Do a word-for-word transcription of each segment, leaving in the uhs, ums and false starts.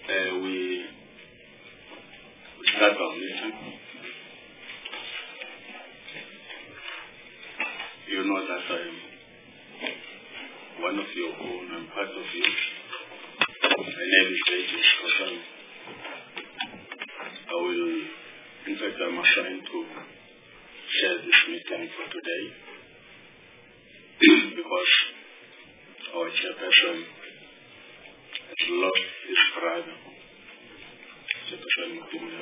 Uh, we, we start our meeting. You know that I am one of your own. I'm part of you. My name is Regis Kosan. I will, in fact, I'm assigned to share this meeting for today because our chairperson has lost his brother, Chairperson Mutumya,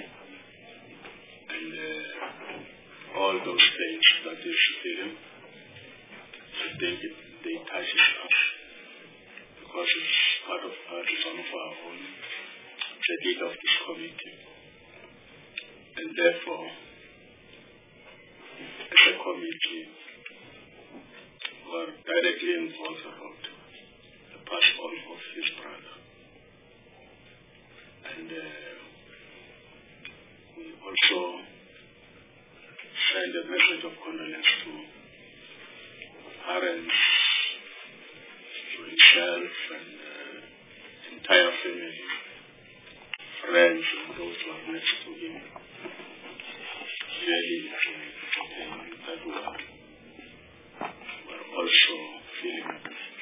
and uh, all those things that is feeling, I think it, they touches us because it's part of us, it's one of our own, the leader of this committee, and therefore, as a committee, we are directly involved about the pass on of his brother. And uh, we also send a message of condolence to parents, to himself and uh, entire family, friends and those who are next to him. Really, that we are, we are also feeling.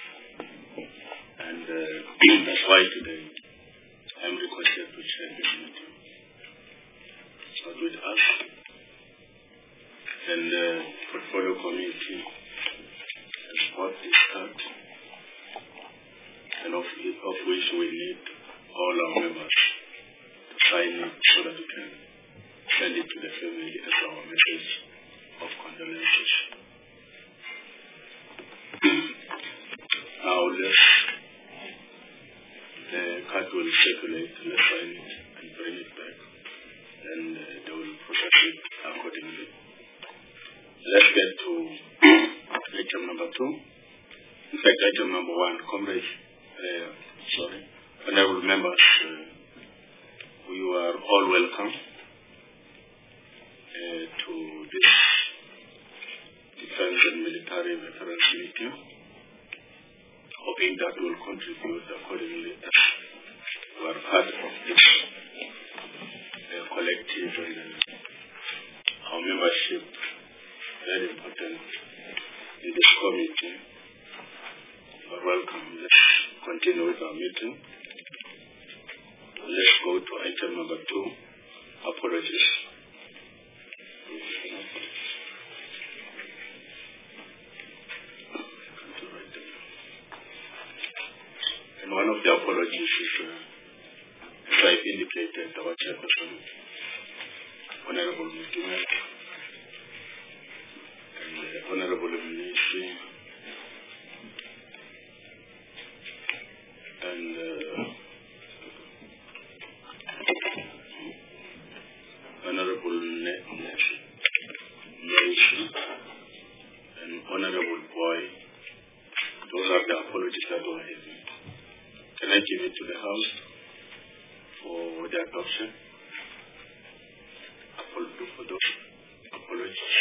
And uh, that's why today I'm requested to share this meeting. Start with us. And the uh, portfolio committee has got this start, and of, of which we need all our members to sign it so that we can send it to the family as our message of condolences. Now let's, the card will circulate, let's sign it and bring it back, and uh, they will process it accordingly. Let's get to item number two. In fact, item number one, comrades, uh, sorry, honorable members, uh, you are all welcome uh, to this Defense and Military Veterans Meeting, hoping that will contribute accordingly as we are part of this uh, collective and uh, our membership, very important in this committee. You are welcome. Let's continue with our meeting. Let's go to item number two, apologies. And one of the apologies is, uh, as I've indicated, our chairperson, Honorable Mutumya, and uh, Honorable Ministry, and uh, Honorable Nation, and Honorable Boy. Those are the apologies that were given. Can I give it to the House for the adoption? Apology for those apologies.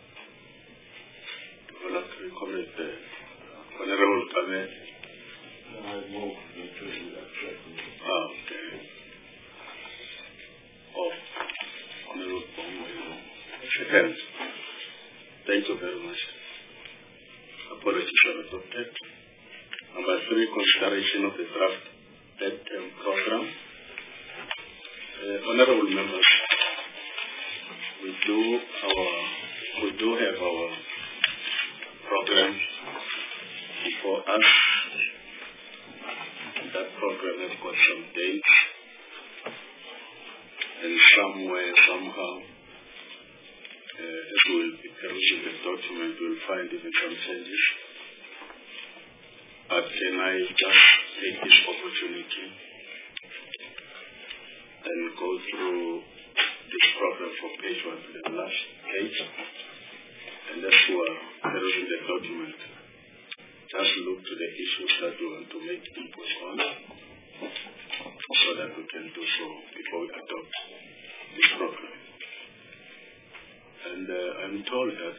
Voluntary comment, uh, Honorable Kame. I move to accept. Ah, okay. Oh, Honorable Bongo. Second. Thank you very much. Apologies are adopted. Number three, consideration of the draft bedtime program. Uh, honorable members, we do our we do have our program before us. That program has got some dates, and somewhere, somehow, uh, as we will be perusing the document, we will find even some changes. But can I just take this opportunity and go through this program from page one to the last page, and as we are perusing the document, just look to the issues that we want to make input on, so that we can do so before we adopt this program. And uh, I'm told that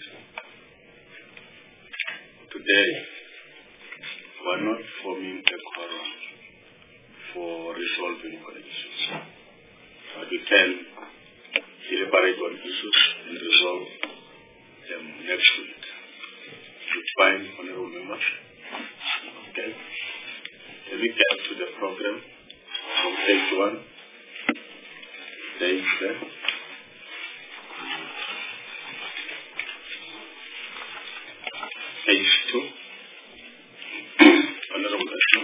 today we are not forming a quorum for resolving all issues. But we can deliberate on issues and resolve them next week. It's fine, honorable members. Okay. Let me get to the program from page one. Page there. Page two. Honorable Ashton.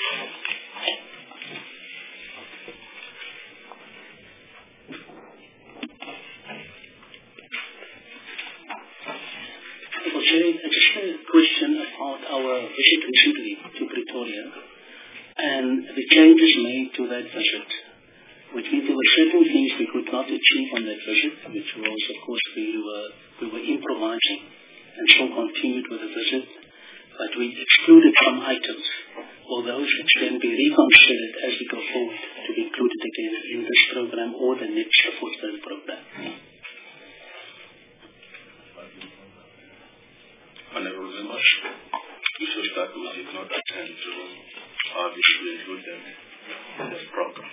Just a question about our visit recently to Pretoria and the changes made to that visit, which means there were certain things we could not achieve on that visit, which was, of course, we were, we were improvising and so continued with the visit, but we excluded some items, or those which can be reconsidered as we go forward to be included again in this program or the next fourth program. Honorable members, issues that we did not attend to, uh, we should include them in the program.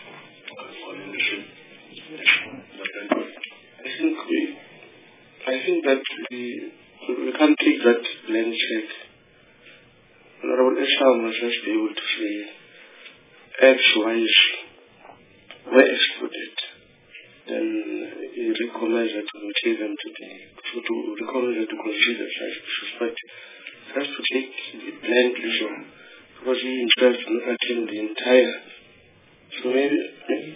I think we, I think that we, we can't take that blank check. Honorable Esham must just be able to say X, Y, Z were excluded. Then he recommends that we take them to the, to, to recommend that to consider such issues, but just to take the blank issue, because he himself did not attend the entire. So maybe, maybe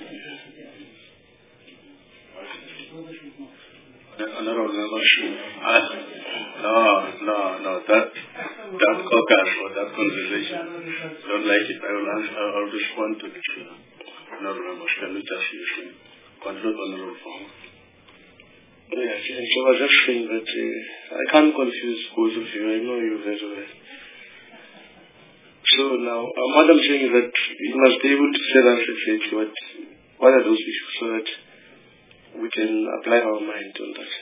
Honorable members, I, no, no, no, that, that caucus or that conversation, don't like it. I will answer, I will respond to this. Honorable members, can we just listen? Conclude, Honorable Fong. Yes, and so I was just saying that uh, I can't confuse both of you. I know you very well. So now, um, what I'm saying is that you must be able to tell us exactly what, what are those issues so that we can apply our mind on that.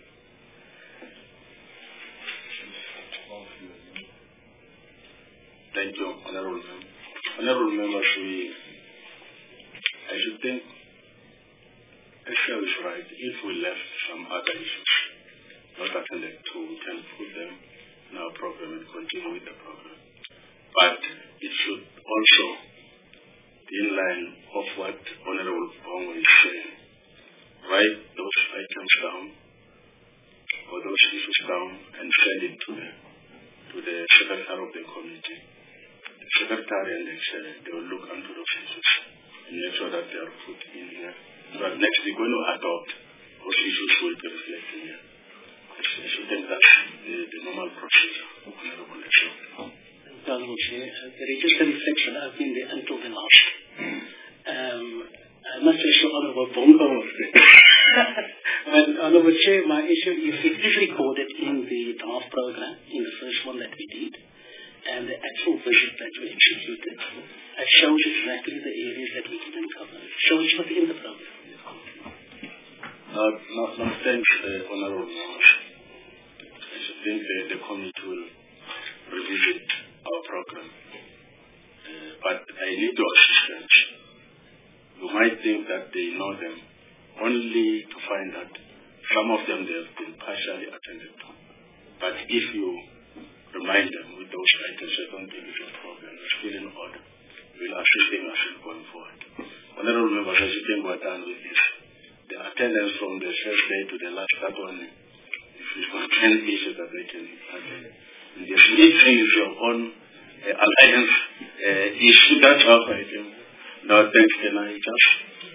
Thank you, Honorable Members. Honorable Members, we, I should think, Esther is right. If we left some other issues not attended to, we can put them in our program and continue with the program. But it should also be in line of what Honorable Bongo is saying. Write those items down or those issues down and send it to the, to the secretary of the committee. The secretary and the chair, they will look into those issues and make sure that they are put in here. But next we're going to adopt those issues will be reflected here. I should think that's the, the normal procedure. Honorable Lecture. Honorable Chair, the register reflection I've been there until the last. Um, I'm not so sure Honorable Bongo was there. But Honorable Chair, my issue is it is recorded in the draft program, in the first one that we did, and the actual visit that we executed. It shows exactly the areas that we didn't cover. So it's within the program. No, no, no thanks, uh, Honorable Members. I should think uh, the committee will revisit our program. Uh, but I need your assistance. You might think that they know them, only to find that some of them they have been partially attended to. But if you remind them with those items, I don't think it's a problem. It's still in order. We'll assist them as we're going forward. Honorable Members, as you think we're done with this, the attendance from the first day to the last, that one, if you've got ten issues that they can attend. And the each thing is your own uh, alliance uh, issue. That's how I think. No, thanks, can I just?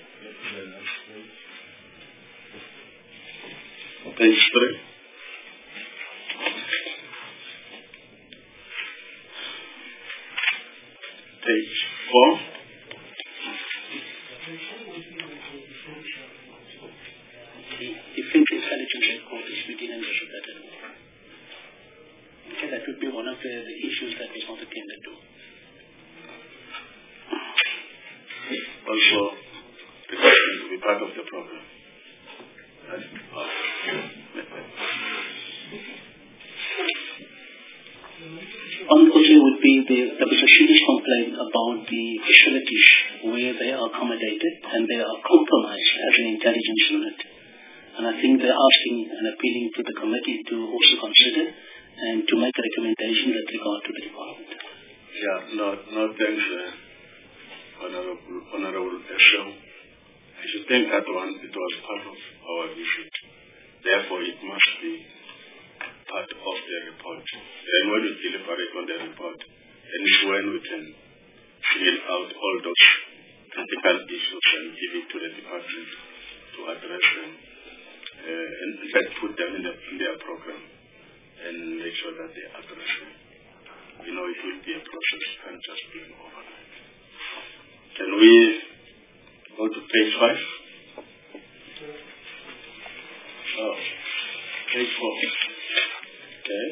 Page three. Page four. The Defense Intelligence Headquarters, we didn't visit that at all. Okay, that would be one of the, the issues that was not attended to. Also, requesting to be part of the program. That's one question would be the, there was a serious complaint about the facilities where they are accommodated and they are compromised as an intelligence unit. And I think they're asking and appealing to the committee to also consider and to make a recommendation with regard to the department. Yeah, no, no thanks, uh, Honorable, Honorable Esho. I should think that one, it was part of our visit. Therefore, it must be part of the report. Then when we deliberate on the report, then is when we can fill out all those critical issues and give it to the department to address them. Uh, and in fact, put them in, the, in their program and make sure that they address them. You know, it will be a process, it can't just be an overnight. Can we go to page five? Oh, page four. Okay.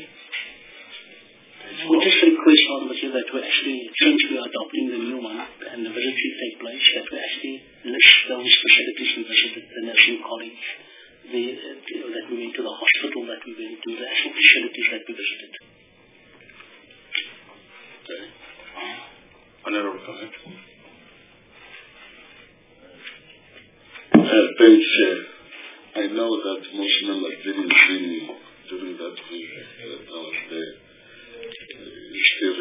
We just request, Honorable Chair, that we actually, since we are adopting the new one and the visit will take place, that we actually list those facilities we visited, the nursing college, the, uh, that we went to, the hospital that we went to, the actual facilities that we visited. Okay. Honorable comment. Uh, page, uh, I know that most members didn't see me during that visit. Uh, I was there. Uh,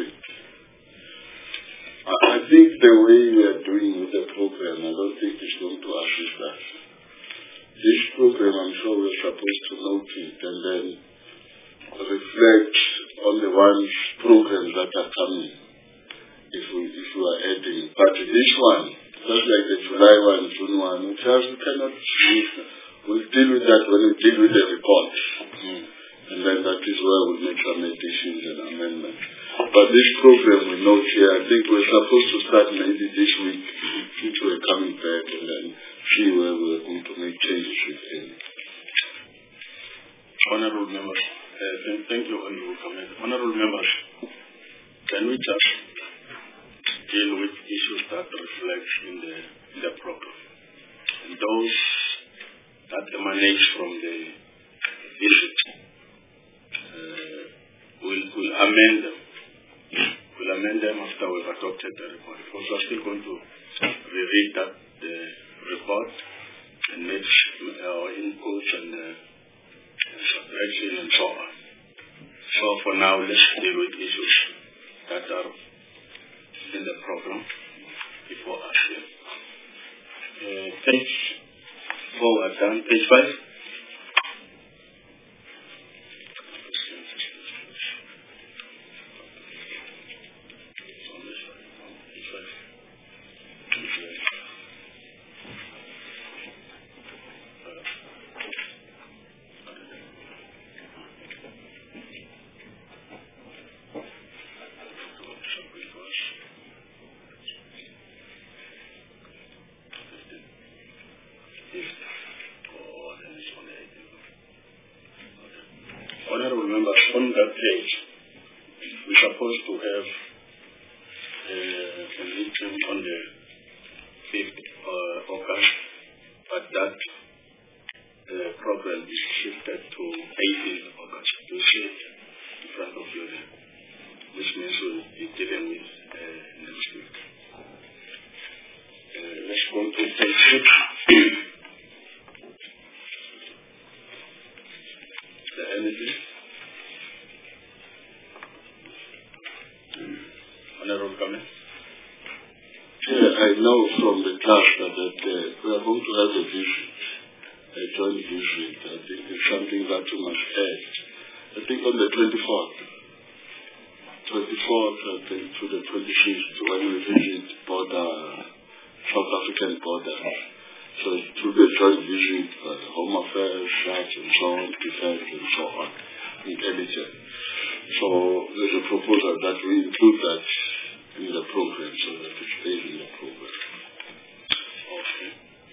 I, I think the way we are doing with the program, I don't think it's going to assist us. This program, I'm sure we're supposed to note it and then reflect on the ones programs that are coming if we, if we are adding. But this one, just like the July one, June one, we just we cannot, we'll deal with that when we deal with the report. Mm. And then that is where we make some additions and amendments. But this program we note here, I think we're supposed to start maybe this week, since we're coming back, and then see where we're going to make changes with them. Honorable members, uh, thank, thank you, Honorable Comment. Honorable members, can we just deal with issues that reflect in the, in the program? And those that emanate from the visit, uh, we'll, we'll amend them. We'll amend them after we've adopted the report. Because we're still going to reread that the report and make our inputs and uh, subtraction and so on. So for now, let's deal with issues that are in the program before us here. Uh, page four are done. Page five. Honorable members, on that page, we're supposed to have uh, a meeting on the fifth of August, but that uh, program is shifted to eighteenth of August. You see it in front of you there, which means we'll be dealing with uh, next week. Uh, let's go to page six. The energy. Honorable comment. Yeah, I know from the class that, that uh, we are going to have a visit, a joint visit. I think it's something that we must add. I think on the twenty-fourth, twenty-fourth, I think to the twenty-fifth, when we visit border, South African border. So to the joint visit, uh, Home Affairs, Search and so on, Defense and so on, Intelligence. So there's a proposal that we include that in the program so that it stays in the program. Okay.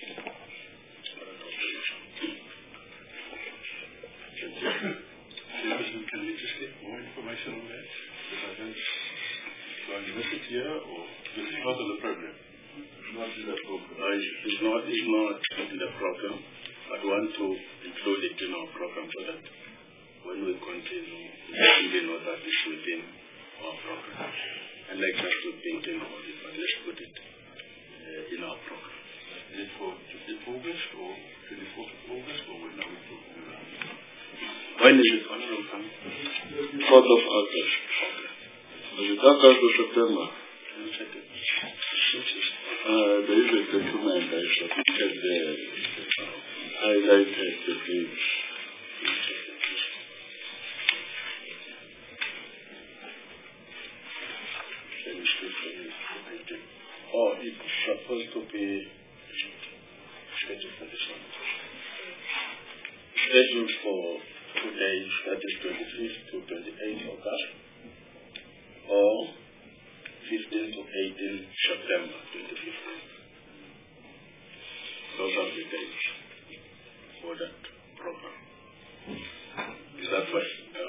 Can we just get more information on that? Because I don't, do I miss it here or this is not in the program? Not in the program. Uh, it's not, it's not in the program. I want to include it in our program so that when we continue, we know that it's within our program. And like just to think about it, but let's put it uh, in our program. Is it for August or twenty-fourth of August or when are we talking about? When is it? fourth of August. Is it August or September? Uh, there is a document I submitted there. Highlighted the things. Oh, it's supposed to be scheduled for this one. Scheduled for two days, that is twenty-fifth to twenty-eighth August, or fifteenth to eighteenth September twenty fifteen. Those are the dates for that program. Is that right? No?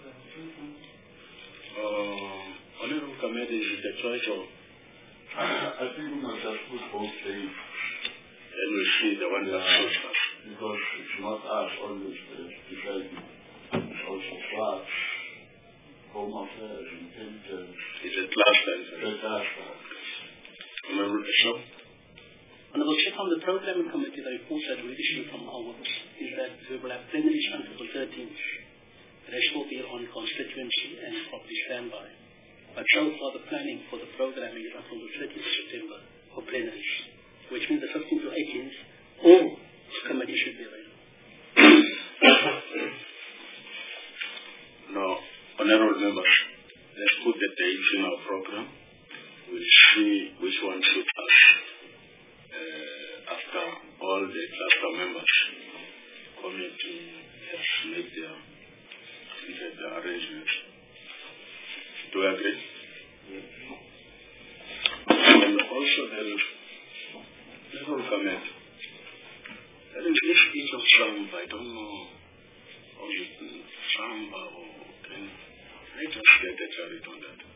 Uh, Honorable Committee, is it a choice or? I think we must just put both days. Then we see the one that suits us. Because it's not us always deciding. It's also class, home affairs, intelligence. Is it last time? It's last time. Honorable Bishop? Honorable Chief, on the Programming Committee, the report that we issued from our works is that we will have plenary until the thirteenth. The rest will be on constituency and property standby. But so far the planning for the programming is until the thirtieth of September for plenaries, which means the fifteenth to eighteenth, all committees should be available. Now, honorable members, let's put the dates in our program. We'll see which one suits us uh, after all the cluster members committee has made their, their arrangements. Do you agree? Yes. And also there is little comment. There is this piece of Samba, I don't know how you Samba or can I just get a clarity on that?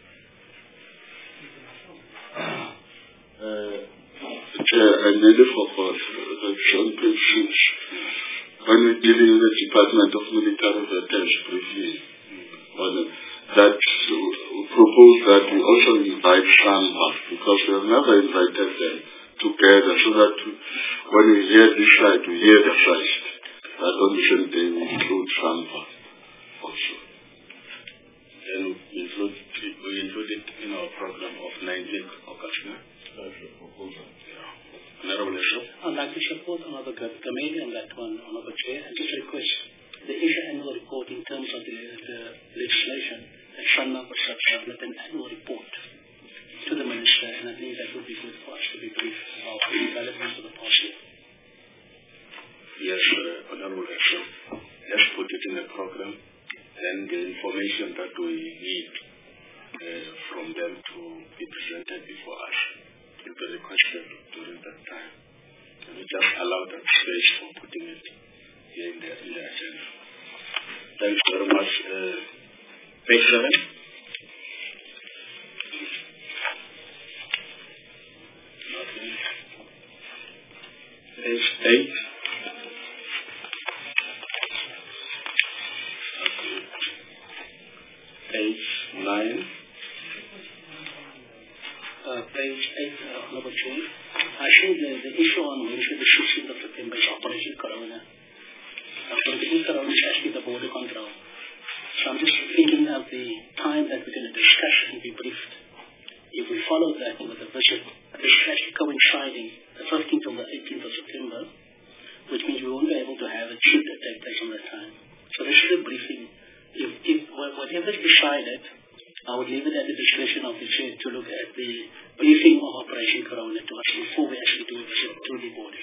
Uh, Chair, I made a forward that's on page six. When we're dealing with the Department of Military Affairs briefly, on it, that we propose that we also invite Samba, because we have never invited them together, so that when we hear this side, we hear the first. That on the same day we include Samba also. Then we include, we include it in our program of nineteenth August. That's the proposal. Yeah. Honorable Bishop? I'd like to support another committee on that one, Honorable Chair, and just request the Asia annual report in terms of the, the legislation that Shanma was submitted an annual report to the Minister, and I think that would be good for us to be briefed about the developments of the past year. Yes, uh, Honorable Bishop. Let's put it in the program, and the information that we need uh, from them to be presented before us will be requested during that time. And we just allow that space for putting it here in the, in the agenda. Thanks very much. Uh, page seven. Nothing. Page eight. Okay. Page nine. Uh, page eight, uh, Honorable Chair. I think the, the issue on Wednesday, the sixteenth of September is Operation Corona. Operation Corona is actually the border control. So I'm just thinking of the time that we're going to discuss and be briefed. If we follow that with a visit, this is actually coinciding the fifteenth to the eighteenth of September, which means we won't be able to have a shoot that take place on that time. So this is a briefing. If, if whatever is decided, I would leave it at the discretion of the chair to look at the briefing of Operation Corona to us before we actually do a visit to the borders.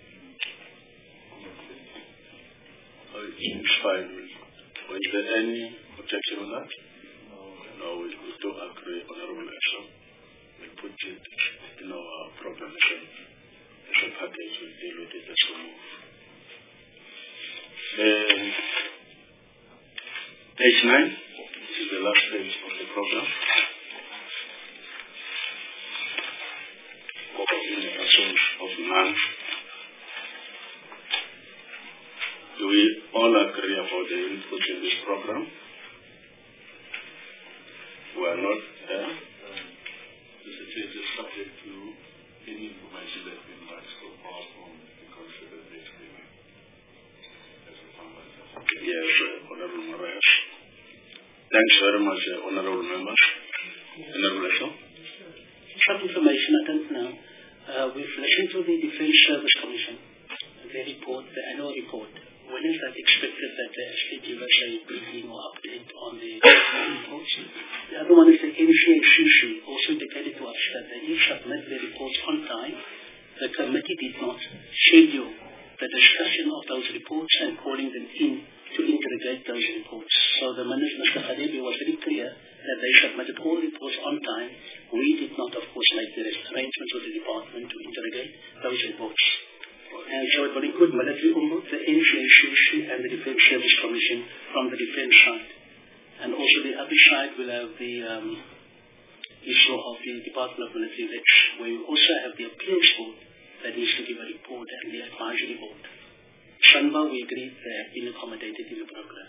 Oh, it's fine. Is there any objection on that? No. No, we, we do agree, Honorable Bishop. We put it in our program as a package. We deal with it as we move. Um, page nine. This is the last page of the program. In the absence of none. Do we all agree about the input in this program? are not there. Mister Chair, is subject to any information that we might so far from the considered next meeting. As a farmer. Yes, uh, Honorable Marias. Thanks very much, uh, Honorable Members. Honorable Esau. Some information I don't know. Uh, with relation to the Defence Service Commission, the report, the annual report, when is that expected that they actually give us a briefing or update on the reports? The other one is the N C A C C also indicated to us that they did submit the reports on time. The committee did not schedule the discussion of those reports and calling them in to interrogate those reports. So the Minister, Mister Khadebi, was very clear that they submitted all reports on time. We did not, of course, make the arrangements with the department to interrogate those reports. And so it will include military umbrella, the N C A C C and the Defence Service Commission from the defence side. And also the other side will have the um, issue of the Department of Military Vets, where we also have the appeals board that needs to give a report and the advisory board. Shanba, we agreed they have been accommodated in the program.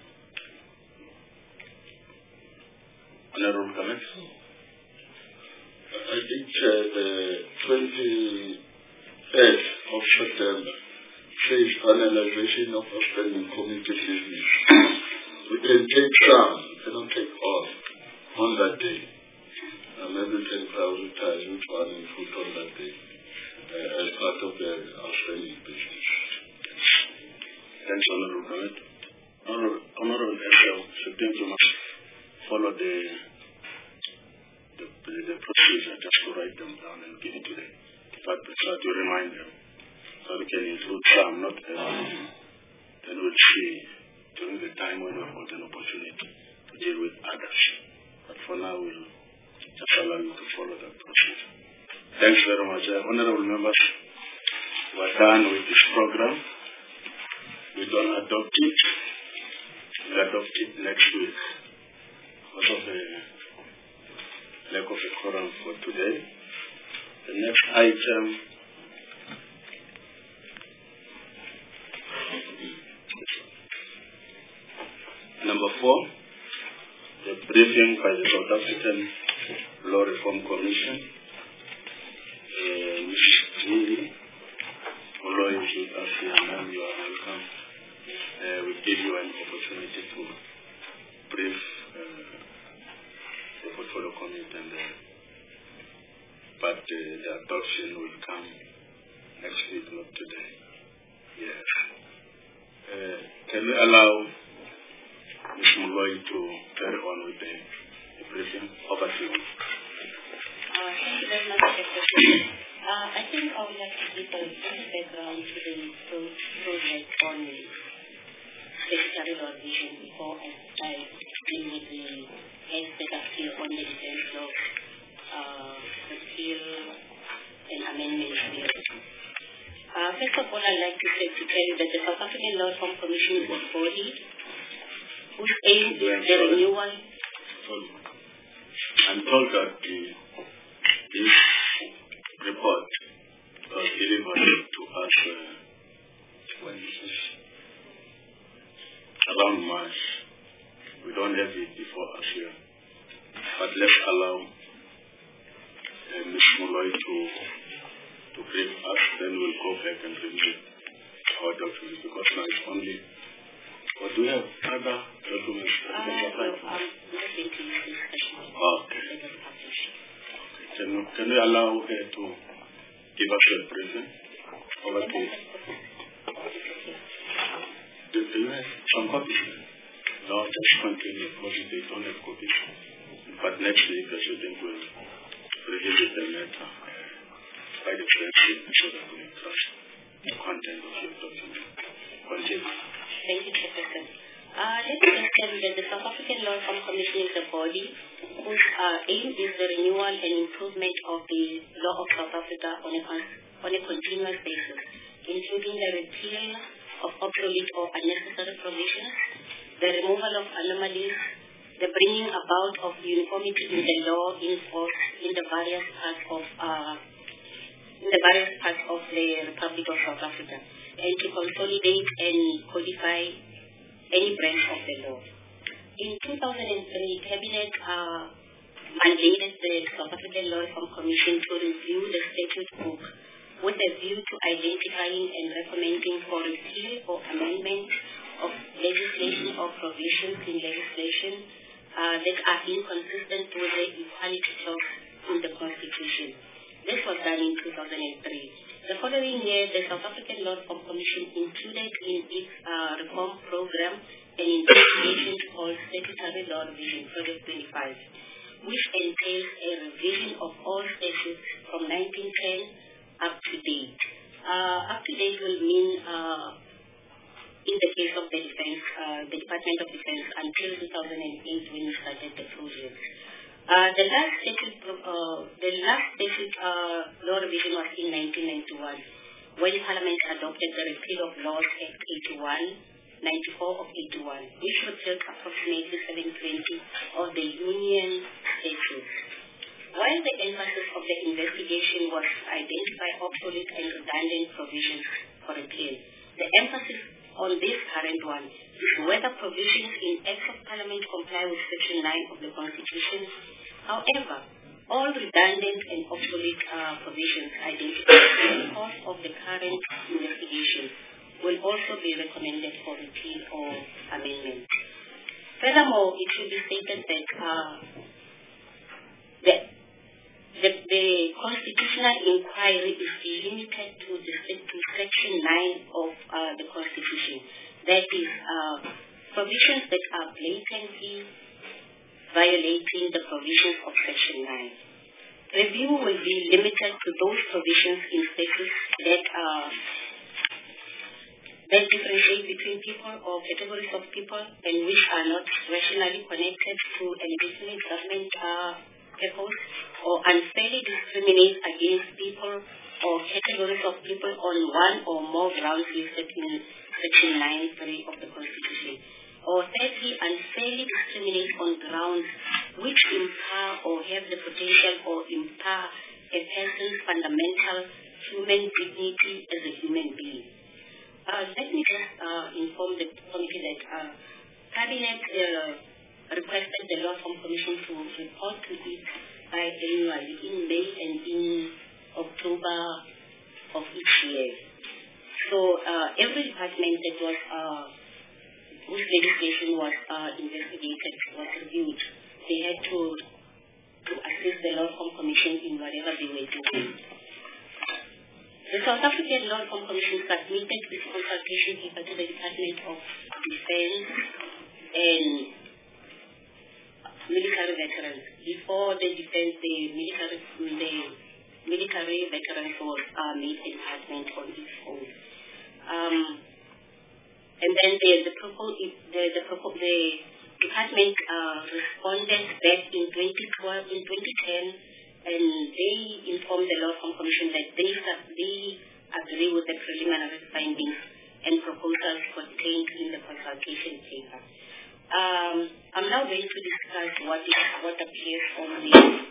Honorable comments? I think uh, the twenty-third of September says finalization of outstanding committee business. We can take some, we cannot take all on that day. And maybe we can prioritize which one we put on that day uh, as part of the outstanding business. Thanks, Honorable Comment. Honorable, Honorable Esau, Supreme must follow the The, the, the procedure, just to write them down and give it to them. But try to remind them. So we can include some, not everything. Then we'll see during the time when we've got an opportunity to deal with others. But for now, we'll just allow you to follow that procedure. Thanks very much. Uh, honorable members, we're done with this program. We don't adopt it. We adopt it next week. Because of the lack of a quorum for today. The next item number four, the briefing by the South African Law Reform Commission. Uh, Miz G. Olo is with us here, ma'am, you are welcome. Uh, we give you an opportunity to brief uh, the portfolio committee, and uh, but uh, the adoption will come next week, not today. Yes. Uh, can we allow Miz Moloi to carry on with the, the briefing? Over to you. Uh, thank you very much, Mister President. Uh, I think I would like to give a brief background to the project on the statutory law revision before I, I deal with the heads that appear on the defense law, uh, repeal and amendment bill. Uh, first of all, I'd like to, say, to tell you that the South African Law Reform Commission is a body whose aim is the renewal. I'm told that the, this report was delivered to us uh, when this is around March. We don't have it before us here. But let's allow uh, Miz Moloi to, to brief us, then we'll go back and review our documents, because now it's only. Or do you have other documents? Uh, no, I'm looking to use this question. Okay. Can, can we allow her to give us a briefing? Over to you. Do, do you have some copies? No, just continue, because they don't have copies. But next week, I should think we'll revisit the letter by the transcript so that we trust the content of your document. Continue. Thank you, Professor. Uh, let me just tell you that the South African Law Reform Commission is a body whose uh, aim is the renewal and improvement of the law of South Africa on a, on a continuous basis, including the repeal of obsolete or unnecessary provisions, the removal of anomalies, the bringing about of uniformity in the law in force in the various parts of uh, in the various parts of the Republic of South Africa, and to consolidate and codify any branch of the law. In two thousand three, Cabinet uh, mandated the South African Law Reform Commission to review the statute book with a view to identifying and recommending for repeal or amendment of legislation or provisions in legislation uh, that are inconsistent with the equality clause in the Constitution. This was done in two thousand three. The following year, the South African Law Reform Commission included in its uh, reform program an investigation called Statutory Law Revision Project twenty-five, which entails a revision of all statutes from nineteen ten up to date. Uh, up to date will mean, uh, in the case of the defense, uh, the Department of Defense until two thousand eight when we started the project. Uh, the last statute, uh, the last statute uh, law revision was in nineteen ninety-one, when Parliament adopted the Repeal of Laws Act eighty-one, ninety-four of eighty-one, which repealed approximately seven hundred twenty of the Union statutes. While the emphasis of the investigation was to identify obsolete and redundant provisions for repeal, the emphasis on this current one is whether provisions in Acts of Parliament comply with Section nine of the Constitution. However, all redundant and obsolete uh, provisions identified in the course of the current investigation will also be recommended for repeal or amendment. Furthermore, it should be stated that uh, the, the, the constitutional inquiry is limited to, the, to Section nine of uh, the Constitution. That is, uh, provisions that are blatantly violating the provisions of Section nine. Review will be limited to those provisions in statutes that uh, that differentiate between people or categories of people and which are not rationally connected to a legitimate government uh, purpose, or unfairly discriminate against people or categories of people on one or more grounds listed in Section nine three of the Constitution. Or thirdly, unfairly discriminate on grounds which impair or have the potential or impair a person's fundamental human dignity as a human being. Uh, let me just uh, inform the committee that uh, Cabinet uh, requested the Law Reform Commission to report to it biannually in May and in October of each year. So uh, every department that was uh, whose legislation was uh, investigated, was reviewed, they had to to assist the Law Reform Commission in whatever they were doing. The South African Law Reform Commission submitted its consultation paper to the Department of Defense and military veterans. Before the defense, the military, the military veterans was uh, made a department on its own. Um, and then the the, the, the, the department uh, responded back in twenty twelve, in twenty ten, and they informed the Law Reform Commission that they, they agree with the preliminary findings and proposals contained in the consultation paper. Um, I'm now going to discuss what is what appears on the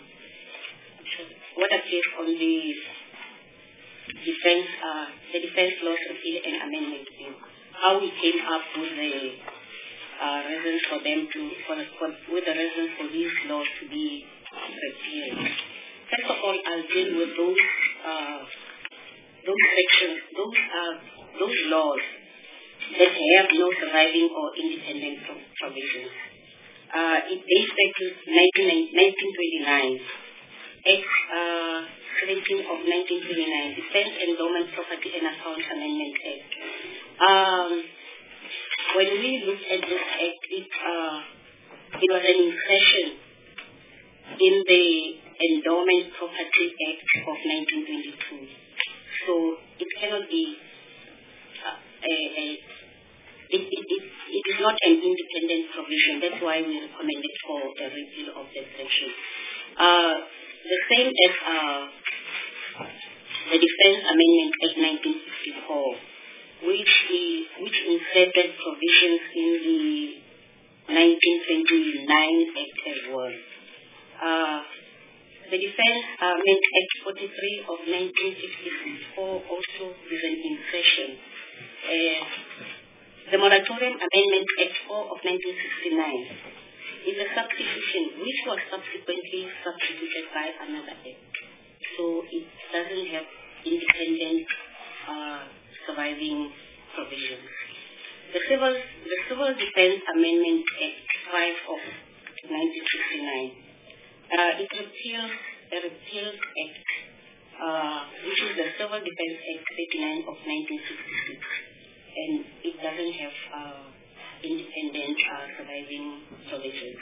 what appears on the defense uh, the Defense Laws Repeal and Amendment Bill. How we came up with the uh, reasons for them to for, for with the reasons for these laws to be repealed. First of all, I'll deal with those uh, those sections, those uh, those laws that have no surviving or independent provisions. Uh, it dates back to nineteen twenty-nine. Act uh, seventeen of nineteen twenty-nine, Defense Endowment Property and Accounts Amendment Act. Um, when we looked at this act, it, uh, it was an impression in the Endowment Property Act of nineteen twenty-two. So it cannot be uh, a, a It, it, it, it is not an independent provision. That's why we recommended for a repeal of that section. Uh, the same as uh, the Defense Amendment Act nineteen sixty-four, which is, which inserted provisions in the nineteen twenty-nine Act as well. Uh, the Defense Amendment Act forty-three of nineteen sixty-four also is an insertion. Uh, The Moratorium Amendment Act four of nineteen sixty-nine is a substitution which was subsequently substituted by another act. So it doesn't have independent uh, surviving provisions. The Civil, the Civil Defense Amendment Act five of nineteen sixty-nine, uh, it repeals a repealed act, uh, which is the Civil Defense Act thirty-nine of nineteen sixty-six, and it doesn't have uh, independent uh, surviving provisions.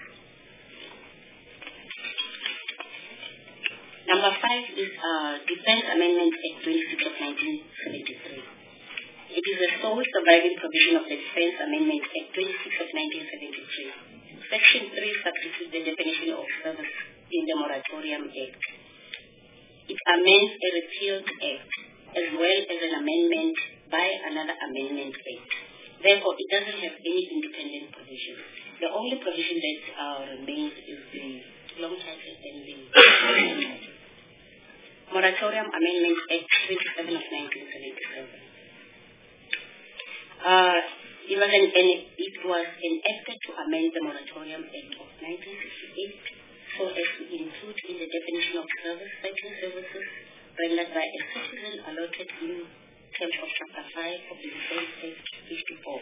Number five is uh, Defense Amendment Act twenty-six of nineteen seventy-three. It is the sole surviving provision of the Defense Amendment Act twenty-six of nineteen seventy-three. Section three substitutes the definition of service in the Moratorium Act. It amends a repealed act as well as an amendment by another amendment act. Therefore, it doesn't have any independent provision. The only provision that uh, remains is the long title and the Moratorium Amendment Act twenty-seven of nineteen seventy-seven. Uh, it was an, an it was enacted to amend the Moratorium Act of nineteen sixty-eight so as to include in the definition of service certain services rendered by a citizen allotted in terms of Chapter five of the Defense Act fifty-four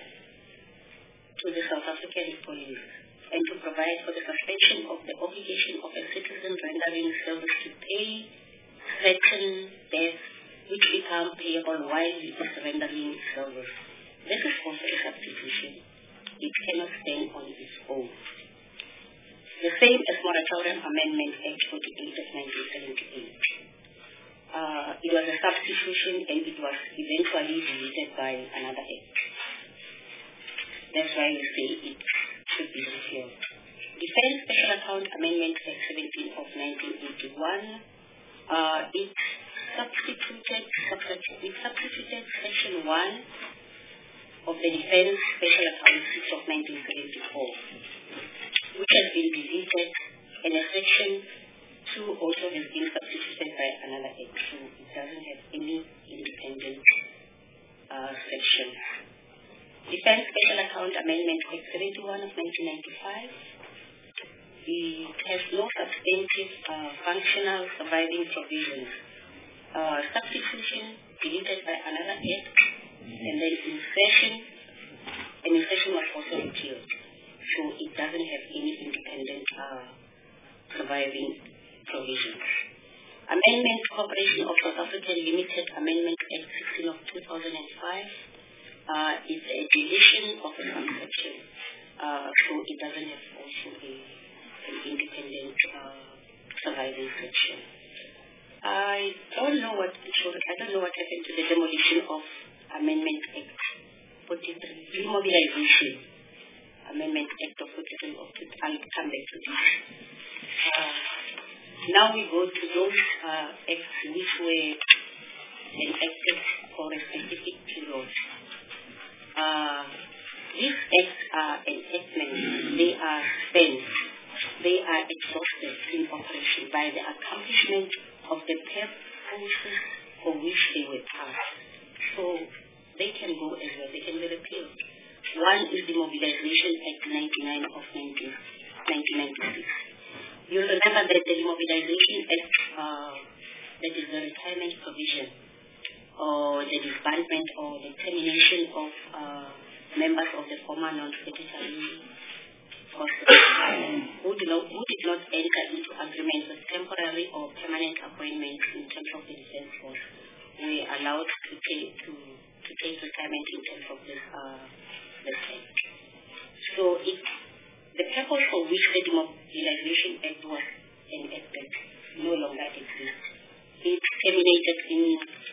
to the South African Police, and to provide for the suspension of the obligation of a citizen rendering service to pay certain debts which become payable while he is rendering service. This is also a substitution. It cannot stand on its own. The same as Moratorium Amendment Act forty-eight of nineteen seventy-eight. Uh, it was a substitution and it was eventually deleted by another act. That's why we say it should be repealed. Defense Special Account Amendment Act seventeen of nineteen eighty-one. Uh, it substituted, substituted, it substituted Section one of the Defense Special Account six of nineteen seventy-four, which has been deleted, and a Section two also has been substituted by another act, so it doesn't have any independent uh, section. Defense Special Account Amendment Act seventy-one of nineteen ninety-five. It has no substantive uh, functional surviving provisions. Uh, substitution deleted by another act, and then insertion, and insertion was also repealed. So it doesn't have any independent uh, surviving provisions. Amendment Corporation of South Africa Limited Amendment Act sixteen of two thousand five uh, is a deletion of a subsection, uh, so it doesn't have also a, an independent uh, surviving section. I don't know what I don't know what happened to the demolition of Amendment Act forty-three, demobilization Amendment Act of forty-three. I'll come back to this. Uh, now we go to those uh, acts which were enacted for a specific period. Uh, these acts are enactments. They are spent. They are exhausted in operation by the accomplishment of the purposes for which they were passed. So they can go as well. They can be repealed. One is the Mobilization Act ninety-nine of nineteen ninety-six. You'll remember that the Mobilization Act, uh, that is the retirement provision, or the disbandment or the termination of uh, members of the former non-statutory forces who did not who did not enter into agreement with temporary or permanent appointments in terms of the defense force were allowed to take to to take retirement in terms of this uh, this act. So it the purpose for which the Demobilization Act was enacted no longer exists. It terminated in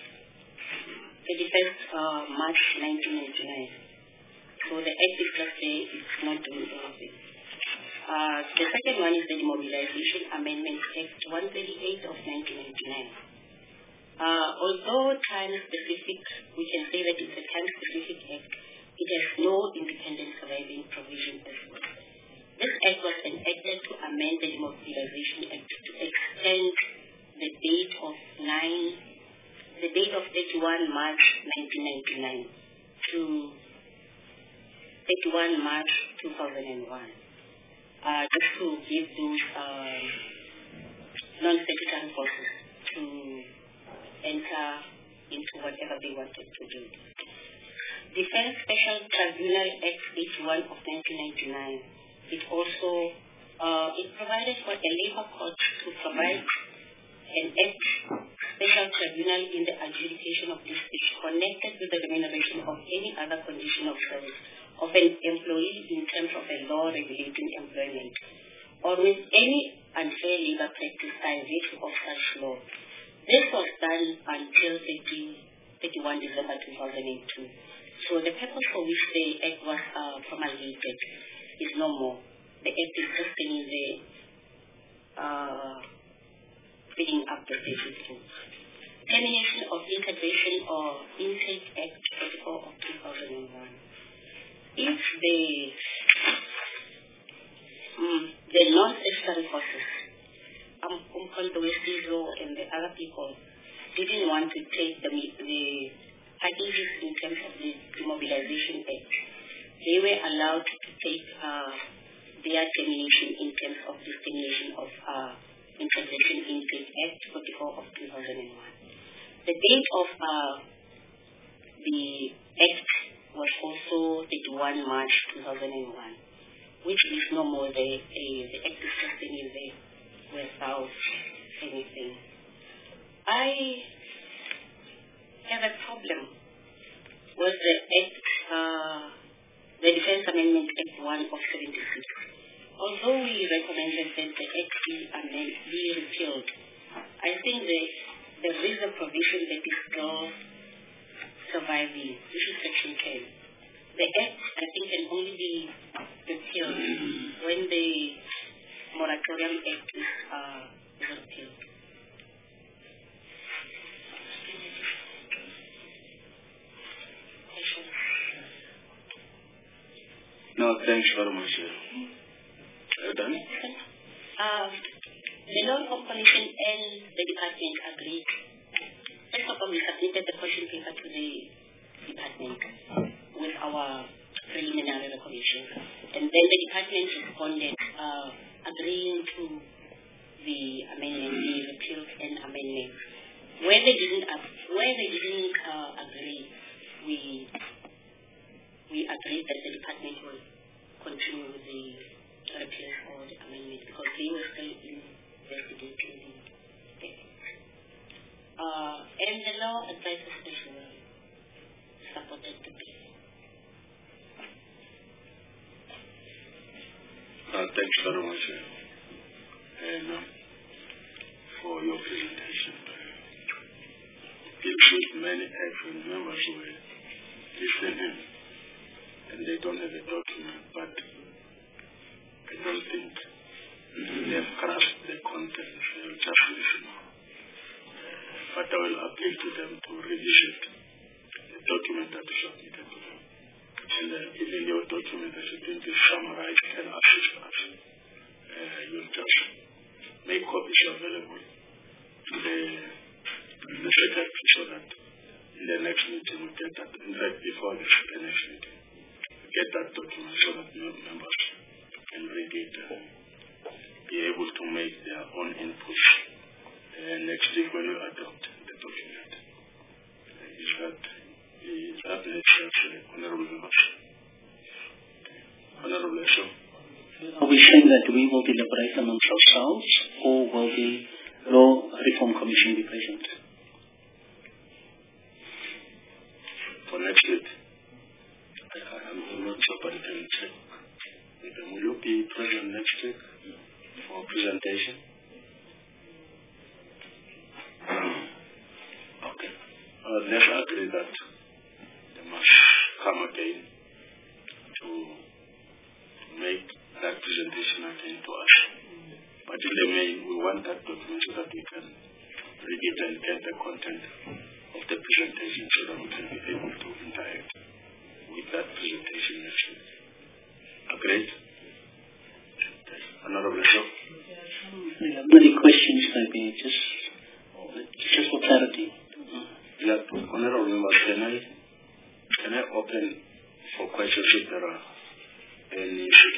thirty-first uh, March nineteen ninety-nine. So the act is just there, it's not doing anything. Uh, the second one is the Demobilization Amendment Act one thirty-eight of nineteen ninety-nine. Uh, although time-specific, we can say that it's a time-specific act, it has no independent surviving provision as well. This act was enacted to amend the Demobilization Act to extend the date of nine, the date of thirty-first March nineteen ninety-nine to thirty-first March two thousand one. uh, just to give those uh, non-statutory forces to enter into whatever they wanted to do. Defense Special Tribunal Act eighty-one of nineteen ninety-nine, it also uh, it provided for a labor court to provide an act special tribunal in the adjudication of disputes connected with the remuneration of any other condition of service of an employee in terms of a law regulating employment, or with any unfair labor practice by virtue of such law. This was done until thirty-first December two thousand two. So the purpose for which the Act was uh, promulgated is no more. The Act is just in the uh, filling up the basic rules. Termination of Integration or Intake Act forty-four of two thousand one. If the um, the non-statutory forces, um, Umkhonto Wesizwe and the other people didn't want to take the, the packages in terms of the Demobilization Act, they were allowed to take uh, their termination in terms of this termination of uh, Integration Intake Act forty-four of two thousand one. The date of uh, the Act was also thirty-first March two thousand one, which is no more the, the, the Act is just in there without anything. I have a problem with the Act, uh, the Defense Amendment Act one of seventy-six. Although we recommended that the Act be, amend, be repealed, I think that there is a provision that is still surviving, which is Section ten. The Act, I think, can only be repealed when the Moratorium Act is, uh, is repealed. No, thanks very much. Are you done? Uh, the Law Commission and the department agreed. First of all, we submitted the question paper to the department with our preliminary recommendation. And then the department responded, uh, agreeing to the amendment, the repeal and amendment. Where they didn't, uh, where they didn't uh, agree, we we agreed that the department will continue with the repeal or the amendment because they were still investigating the text. Uh, and the law advisors as well supported the bill. Uh, thanks very much uh, and, uh, for your presentation. It shows many excellent members who were listening and they don't have a document, but I don't think they have grasped the content. They will just listen. But I will appeal to them to revisit the document that is submitted to them. And uh, even your document, as you think, is summarized and assist us. Uh, you'll just make copies available to the, the secretary so that in the next meeting we get that. In fact, before the, the next meeting, we get that document so that new members can read it and be able to make their own input uh, next week when we adopt the document. Uh, is that is that makes sense, uh, Honorable Members? Honorable Esho? Are we saying that we will deliberate amongst ourselves, or will the Law Reform Commission be present? For next week, I, I'm not sure, but I can check. Will you be present next week for presentation? Okay. Uh, let's agree that they must come again to make that presentation again to us. But in the main, we want that document so that we can read it and get the content of the presentation so that we can be able to interact with that presentation next week. Agreed? Honorable Esho? Many questions, maybe, just, just for clarity. Yeah, Honorable Members, can I, can I open for questions if there are any sitting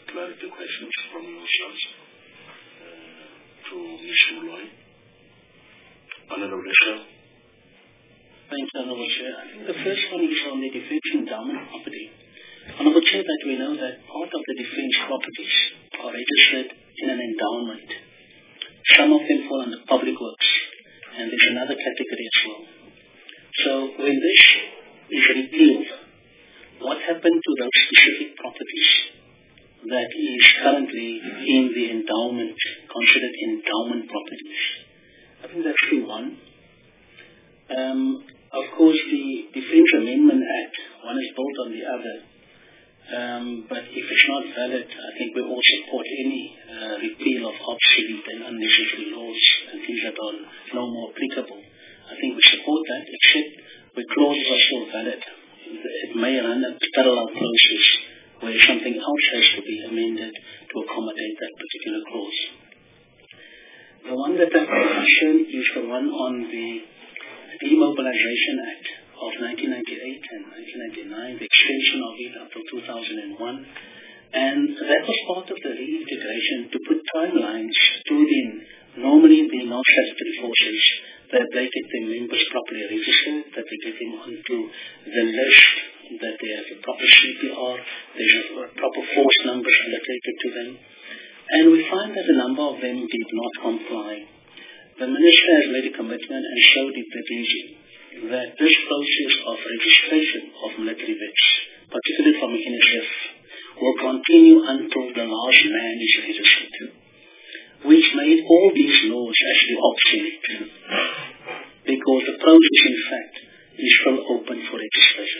clarity questions from yourselves uh, to Miz Moloi. Honorable Chair. Thanks, Honorable Chair. I think the first one is on the defence endowment property. Honorable Chair, that we know that part of the defence properties are registered in an endowment. Some of them fall under public works, and there's another category as well. So when this is repealed, what happened to those specific properties that is currently in the endowment, considered endowment properties? I think that's the one. Um, of course, the Defence Amendment Act, one is built on the other. Um, but if it's not valid, I think we all support any uh, repeal of obsolete and unnecessary laws and things that are no more applicable. I think we support that, except where clauses are still valid. It may run a parallel process where something else has to be amended to accommodate that particular clause. The one that I'm concerned is the one on the Demobilization Act of nineteen ninety-eight and nineteen ninety-nine, the extension of it up to two thousand one. And that was part of the reintegration to put timelines to the, normally the non-statutory forces, that they get their members properly registered, that they get them onto the list, that they have a proper C P R, there's a proper force numbers allocated to them. And we find that a number of them did not comply. The Minister has made a commitment and showed it the region that this process of registration of military vets, particularly from the N S F, will continue until the last man is registered, which made all these laws actually obsolete, because the process, in fact, is still open for registration.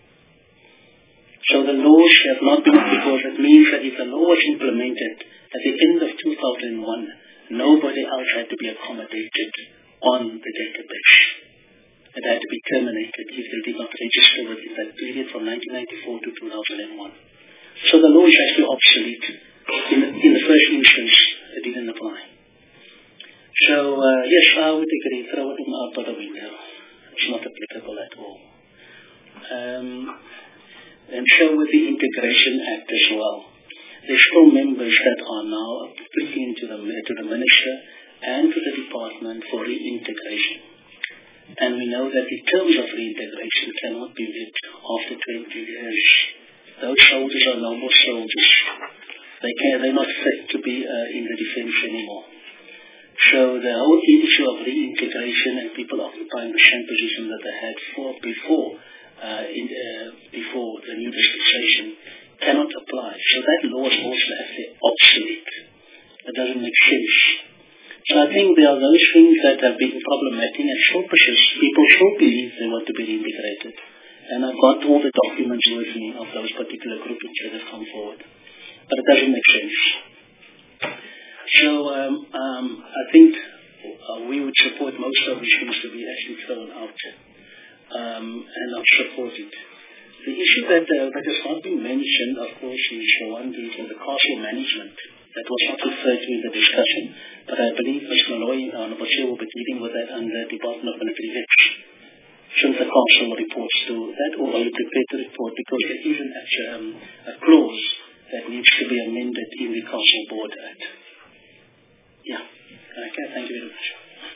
So the laws have not been, because it means that if the law was implemented at the end of two thousand one, nobody else had to be accommodated on the database. It had to be terminated if they did not register within that period from nineteen ninety-four to two thousand one. So the law is actually obsolete. In the, in the first instance, it didn't apply. So, uh, yes, I would agree, throw it out of the window. It's not applicable at all. Um, and so with the Integration Act as well, there's still members that are now applying to the, to the Minister and to the Department for reintegration. And we know that the terms of reintegration cannot be met after twenty years. Those soldiers are noble soldiers. They can, they're not fit to be uh, in the defense anymore. So the whole issue of reintegration and people occupying the same position that they had for, before, uh, in, uh, before the new dispensation cannot apply. So that law is also actually obsolete. It doesn't make sense. So I think there are those things that have been problematic and still persist. People still believe they want to be reintegrated. And I've got all the documents with me of those particular groupings that have come forward. But it doesn't make sense. So um, um, I think uh, we would support most of these things to be actually thrown out. Um, and I'll support it. The issue that, uh, that has not been mentioned, of course, is the one dealing with the castle management. That was not referred to in the discussion, but I believe Miz Moloi uh, will be dealing with that under the Department of Military Vets. Since the council reports to that, or are you prepared to report? Because there is an actual um, a clause that needs to be amended in the Council Board Act. Yeah. Okay, thank you very much.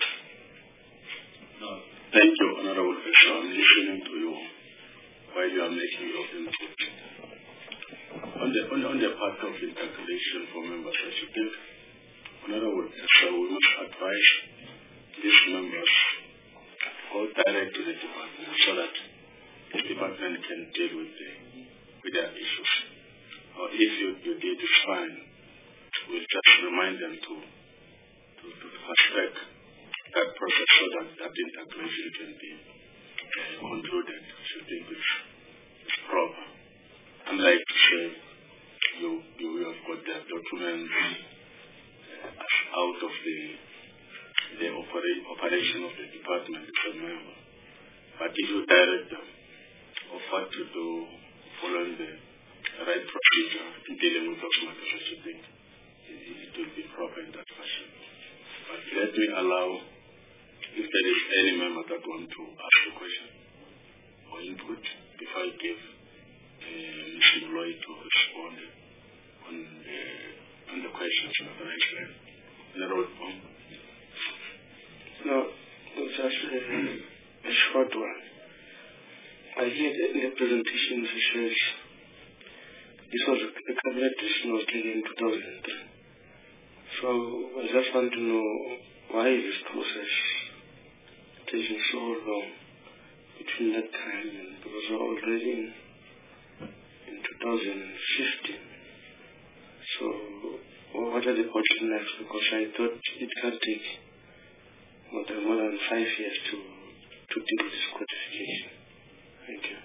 No, thank you, Honorable Fisher. I'm listening to you while you are making your input. On the, on, on the part of integration for members, I should think, Honorable Fisher, we must advise these members go direct to the department so that the department can deal with, the, with their issues. Or if you, you did it fine, we'll just remind them to, to, to fast track that process so that that integration can be uh, concluded. So I think it's, it's proper. Unlike to say, you, you have got the documents uh, out of the the opera- operation of the department as a member. But if you direct them of what to do, following the right procedure in dealing with those matters, I should think it will be proper in that fashion. But let me allow, if there is any member that want to ask a question or input, before I give uh, Miz Moloi to respond on the, on the questions of the next slide. No, just a, a short one. I heard in the presentation it says this was a cabinet decision was taken in two thousand three. So I just want to know why is this process taking so long between that time and because we're already in, in two thousand fifteen. So what are the bottlenecks? Because I thought it can take more than, more than five years to, to deal with this codification. Thank you.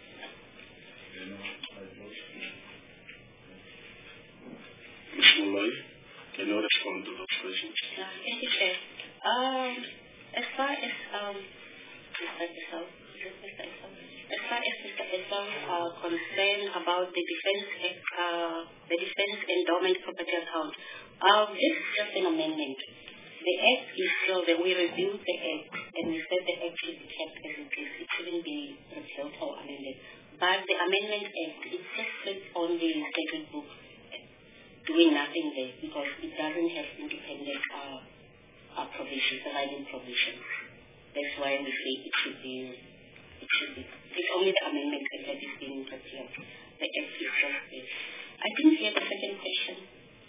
Miz Molloy, can you respond to those questions? Uh, thank you, Chair. Um, as far as um, Mister Esau, Mister Esau, as far as Mister Esau uh, concerned about the defense, uh, the defense endowment property account, um, this is just an amendment. The Act is still that we reviewed the Act and we said the Act should be kept as it is. It shouldn't be repealed or amended. But the Amendment Act, it just sits on the statute book doing nothing there because it doesn't have independent uh, uh, provisions, aligning provisions. That's why we say it should be, it should be. It's only the Amendment Act that is being repealed. The Act is just there. I didn't hear the second question.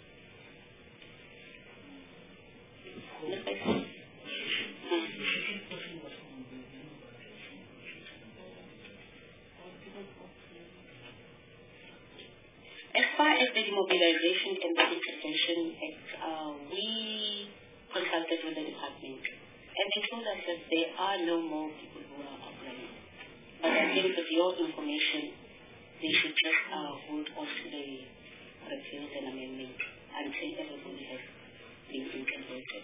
The question? Hmm. As far as the Demobilization and the Intervention Act, uh, we consulted with the department and they told us that there are no more people who are applying. But I think with your information, they should just uh, hold on to the repeal and amendment until everybody has been integrated.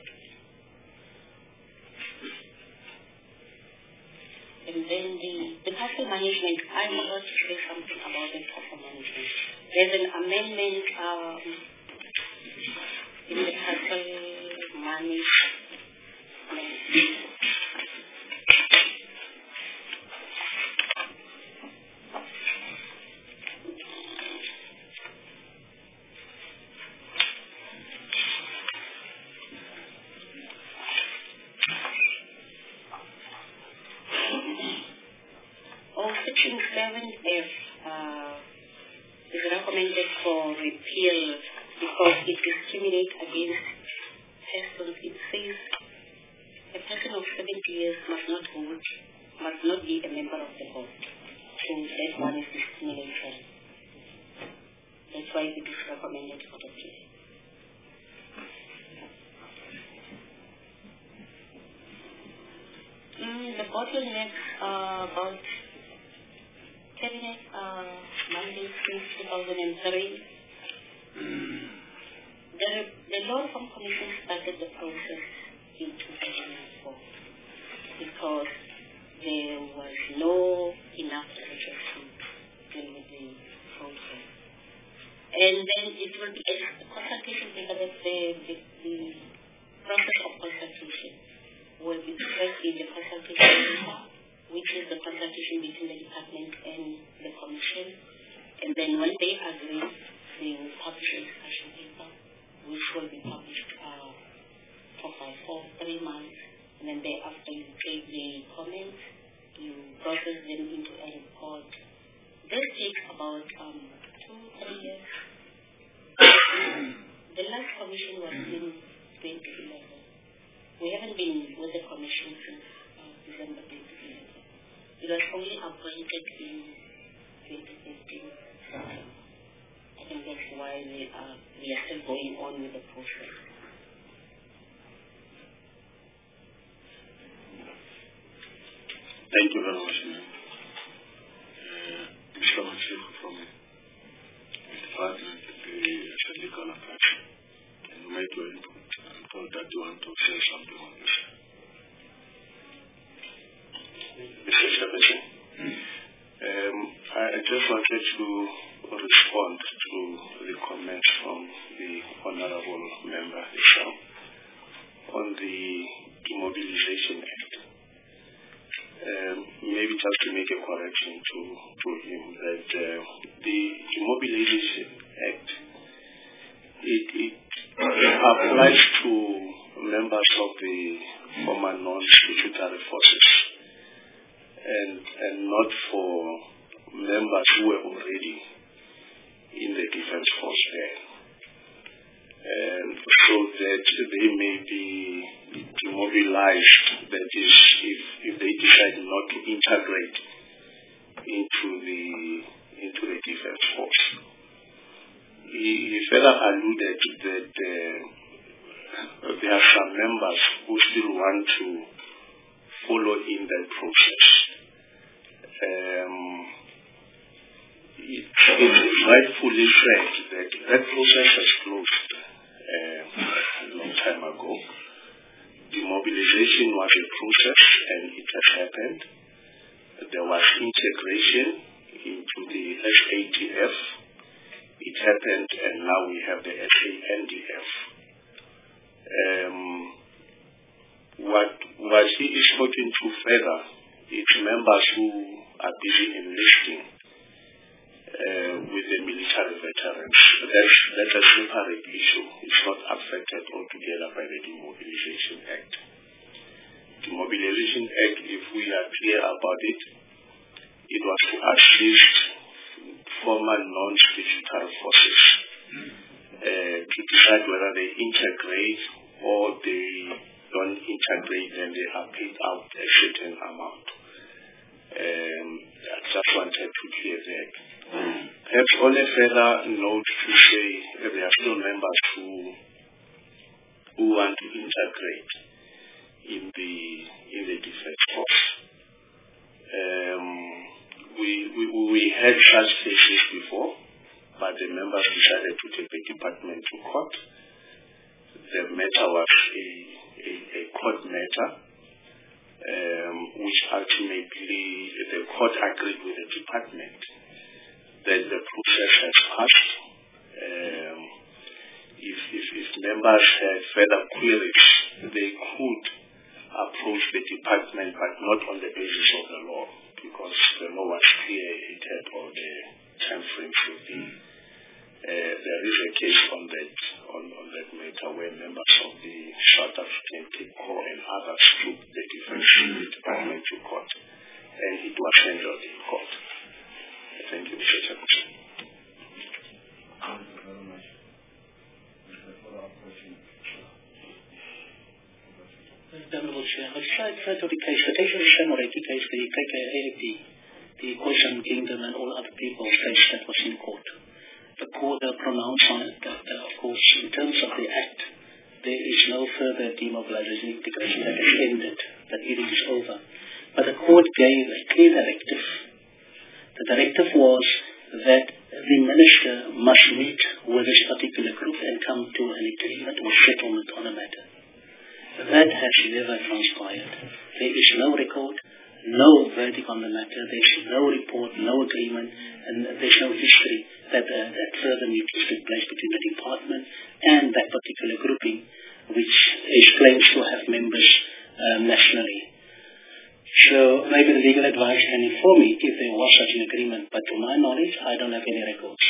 And then the, the parcel management, I want to say something about the parcel management. There's an amendment um, in the parcel management. Oh, section seven F uh, is recommended for repeal because it discriminates against persons. It says a person of seventy years must not vote, must not be a member of the board. So that one is discriminatory. That's why it is recommended for repeal. Mm, the bottlenecks are about Cabinet uh, Monday since two thousand three. The, the Law Reform Commission started the process in two thousand four because there was no enough literature to deal with the process. And then it will be a consultation paper that the, the, the process of consultation will be expressed in the consultation paper, which is the consultation between the department and the commission. And then when they agree, they will publish a discussion paper, which will be published uh, for, for three months. And then thereafter you take the comments, you process them into a report. This takes about um, two, three years. The last commission was in twenty eleven. We haven't been with the commission since uh, December twenty eleven. It was only appointed in twenty fifteen. So I think that's why we are, we are still going on with the process. Thank you very much, ma'am. Uh, Mister Mansur from the department, the legal affairs, and you made your input. I'm told that you want to say something on this. Mister Secretary, um, I just wanted to respond to the comments from the Honorable Member itself on the Demobilization Act. Um, maybe just to make a correction to, to him that uh, the Demobilization Act it, it applies to members of the former non-statutory forces and, and not for members who were already in the defense force there. And so that they may be demobilized, that is, if, if they decide not to integrate into the into the defense force. He, he further alluded that uh, there are some members who still want to follow in that process. Um, it, it is rightfully said that that process has closed uh, a long time ago. Demobilization was a process and it has happened. There was integration into the S A T F. It happened and now we have the S A N D F. Um, what, what he is talking to further is members who are busy enlisting uh, with the military veterans. That's, that's a separate issue. It's not affected altogether by the Demobilization Act. Demobilization Act, if we are clear about it, it was to assist former non-statutory forces uh, to decide whether they integrate or they don't integrate, then they are paid out a certain amount. Um, I just wanted to clear that. Perhaps on a further note to say that there are still members who who want to integrate in the in the defense force. Um, we, we we had such cases before, but the members decided to take the department to court. The matter was a a, a court matter, um, which ultimately the court agreed with the department that the process has passed. Um, if, if, if members had further queries, they could approach the department, but not on the basis of the law, because the law was clear, it had all the time frames with the Uh, there is a case on that on, on that matter where members of the South African Cape Corps and others took the defense department to court, and it was handled in court. Thank you, Mister Chairman. Honorable Chair, aside from the case, the case of the Shamoreki case, the K K A P, the Khoisan Kingdom and all other people's case that was in court. The court uh, pronounced on it that, uh, of course, in terms of the Act, there is no further demobilization integration that is ended, that it is over. But the court gave a clear directive. The directive was that the minister must meet with this particular group and come to an agreement or settlement on a matter. That has never transpired. There is no record, no verdict on the matter, there is no report, no agreement, and there is no history that, uh, that further meetings took place between the department and that particular grouping, which is claims to have members uh, nationally. So maybe the legal advice can inform me if there was such an agreement, but to my knowledge, I don't have any records.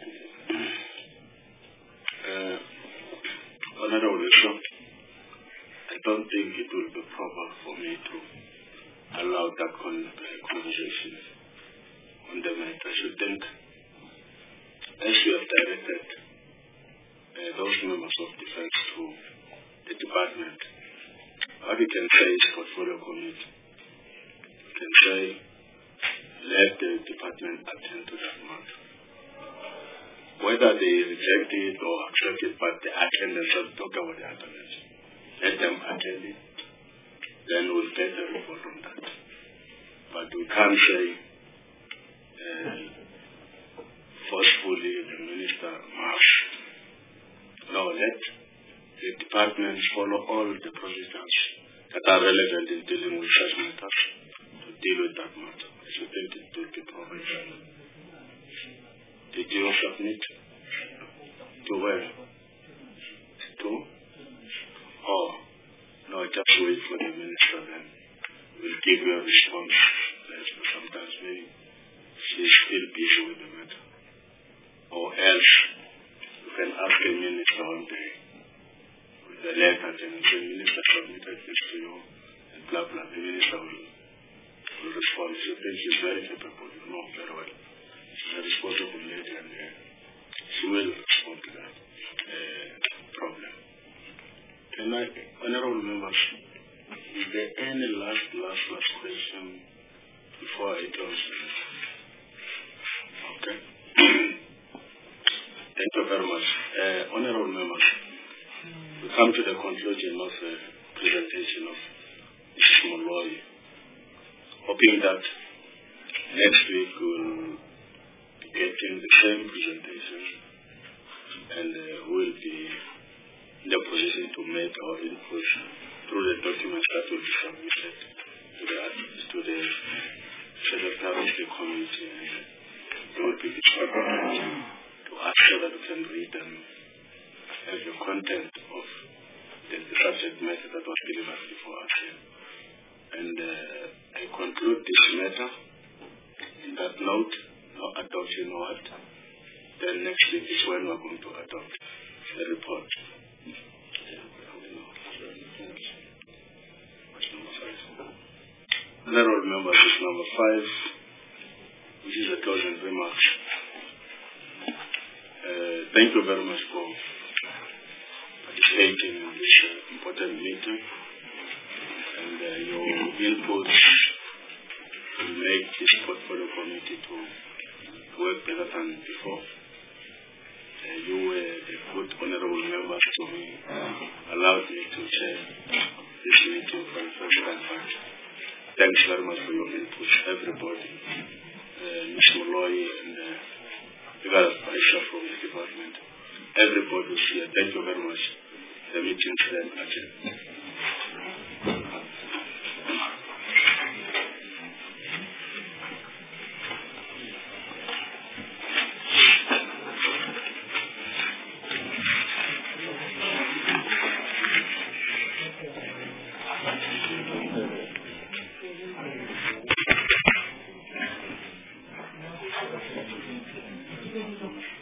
Uh, Honorable Bishop, I don't think it will be proper for me to allow that conversation on the matter. I should think, as you have directed uh, those members of defense to the department, what we can say is portfolio committee. We can say, let the department attend to that matter. Whether they reject it or accept it, but they attend themselves, talk about the attendance. Let them attend it, then we'll get a report on that. But we can't say uh, forcefully the minister must. No, let the departments follow all the procedures that are relevant in dealing with such matters to deal with that matter. I should think it will be provided. Did you submit? To where? To? Oh, no, just wait for the minister then. We'll give you a response. Sometimes maybe she's still busy with the matter. Or else, can ask a minister one day with a letter and say, Minister submitted this to you, and blah, blah. The minister will, will respond. She thinks she's very capable, you know very well. She's a responsible lady, and uh, she will respond to that uh, problem. Can I, honorable members, is there any last, last, last question before I close? Okay. Thank you very much. Uh, honorable members, we come to the conclusion of the presentation of Mister Moloi, hoping that next week we'll be getting the same presentation and uh, we'll be in the position to make our input through the documents that will be submitted to the to the secretary of the committee, and uh, they will be distributed to us so that we can read them as the content of the, the subject matter that was delivered before us here. And uh, I conclude this matter in that note, no adoption or what. Then next week is when we're going to adopt the report. Honorable members, is number five, which is a closing remarks. Uh, thank you very much for participating in this uh, important meeting, and uh, your inputs will make this portfolio committee to work better than before. Uh, you were a good honorable member to me, allowed me to chair this meeting for the first time. Thanks very much for your input, everybody. Uh, Miz Moloi and uh, Aisha from the department. Everybody is here. Thank you very much. The meeting is then adjourned. Thank you.